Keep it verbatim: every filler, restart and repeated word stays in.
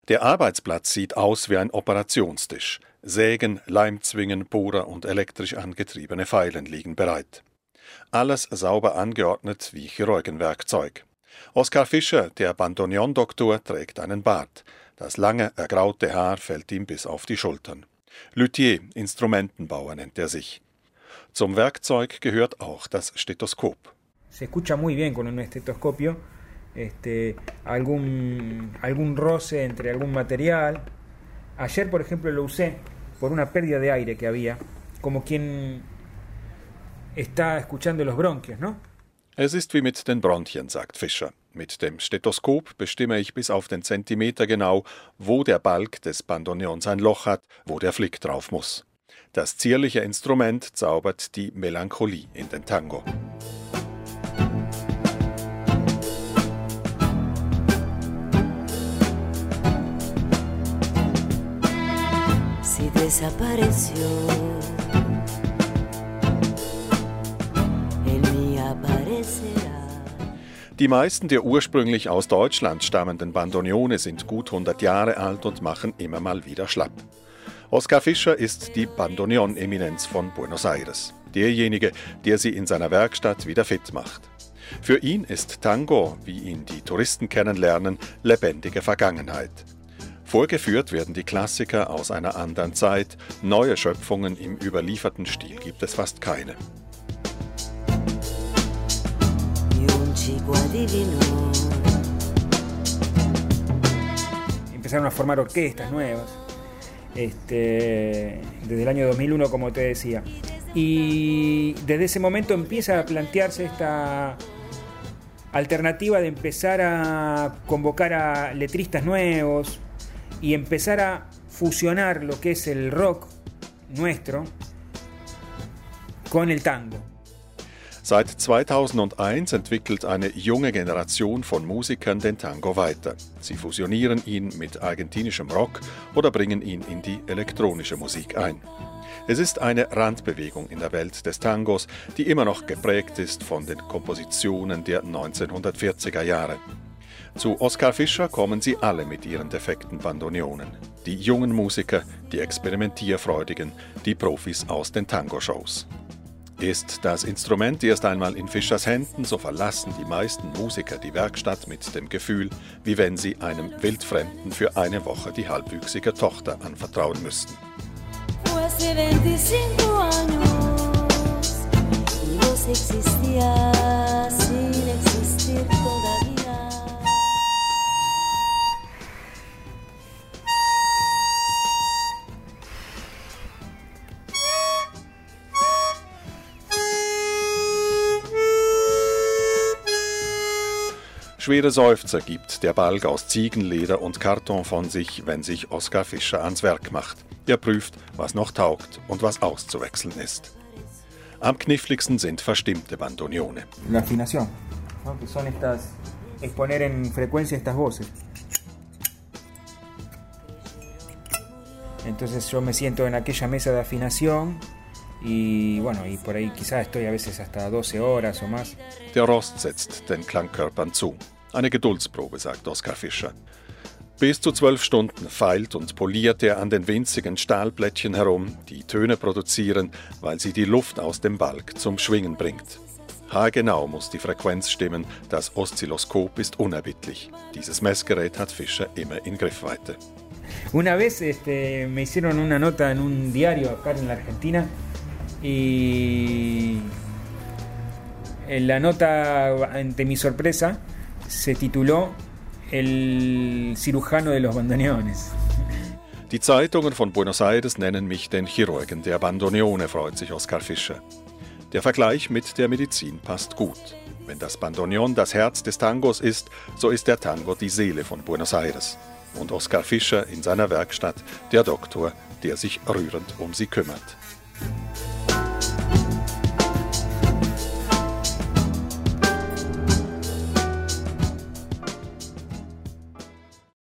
Der Arbeitsplatz sieht aus wie ein Operationstisch. Sägen, Leimzwingen, Bohrer und elektrisch angetriebene Feilen liegen bereit. Alles sauber angeordnet wie Chirurgenwerkzeug. Oskar Fischer, der Bandoneon-Doktor, trägt einen Bart. Das lange, ergraute Haar fällt ihm bis auf die Schultern. Luthier, Instrumentenbauer nennt er sich. Zum Werkzeug gehört auch das Stethoskop. Se escucha muy bien con un estetoscopio, este, algún, algún roce entre algún material. Ayer, por ejemplo, lo usé por una pérdida de aire que había, como quien está escuchando los bronquios, ¿no? Es ist wie mit den Bronchien, sagt Fischer. Mit dem Stethoskop bestimme ich bis auf den Zentimeter genau, wo der Balg des Bandoneons ein Loch hat, wo der Flick drauf muss. Das zierliche Instrument zaubert die Melancholie in den Tango. Si desapareció, en mí aparecerá. Die meisten der ursprünglich aus Deutschland stammenden Bandoneone sind gut hundert Jahre alt und machen immer mal wieder schlapp. Oskar Fischer ist die Bandoneon-Eminenz von Buenos Aires. Derjenige, der sie in seiner Werkstatt wieder fit macht. Für ihn ist Tango, wie ihn die Touristen kennenlernen, lebendige Vergangenheit. Vorgeführt werden die Klassiker aus einer anderen Zeit. Neue Schöpfungen im überlieferten Stil gibt es fast keine. Empezaron a formar orquestas nuevas, este, desde el año dos mil uno, como te decía. Y desde ese momento empieza a plantearse esta alternativa de empezar a convocar a letristas nuevos y empezar a fusionar lo que es el rock nuestro con el tango. Seit zweitausendeins entwickelt eine junge Generation von Musikern den Tango weiter. Sie fusionieren ihn mit argentinischem Rock oder bringen ihn in die elektronische Musik ein. Es ist eine Randbewegung in der Welt des Tangos, die immer noch geprägt ist von den Kompositionen der neunzehnhundertvierziger Jahre. Zu Oskar Fischer kommen sie alle mit ihren defekten Bandoneonen. Die jungen Musiker, die Experimentierfreudigen, die Profis aus den Tango-Shows. Ist das Instrument erst einmal in Fischers Händen, so verlassen die meisten Musiker die Werkstatt mit dem Gefühl, wie wenn sie einem Wildfremden für eine Woche die halbwüchsige Tochter anvertrauen müssten. Schwere Seufzer gibt der Balg aus Ziegenleder und Karton von sich, wenn sich Oskar Fischer ans Werk macht. Er prüft, was noch taugt und was auszuwechseln ist. Am kniffligsten sind verstimmte Bandoneone. La afinación, ¿no? Que son estas, es poner en frecuencia estas voces. Entonces yo me siento en aquella mesa de afinación y bueno, y por ahí quizás estoy a veces hasta doce horas o más. Der Rost setzt den Klangkörpern zu. Eine Geduldsprobe, sagt Oskar Fischer. Bis zu zwölf Stunden feilt und poliert er an den winzigen Stahlplättchen herum, die Töne produzieren, weil sie die Luft aus dem Balg zum Schwingen bringt. Haargenau muss die Frequenz stimmen, das Oszilloskop ist unerbittlich. Dieses Messgerät hat Fischer immer in Griffweite. Una vez este, me hicieron una nota en un diario acá en la Argentina y la nota, ante mi sorpresa, se tituló El cirujano de los bandoneones. Die Zeitungen von Buenos Aires nennen mich den Chirurgen der Bandoneone, freut sich Oskar Fischer. Der Vergleich mit der Medizin passt gut. Wenn das Bandoneon das Herz des Tangos ist, so ist der Tango die Seele von Buenos Aires. Und Oskar Fischer in seiner Werkstatt der Doktor, der sich rührend um sie kümmert.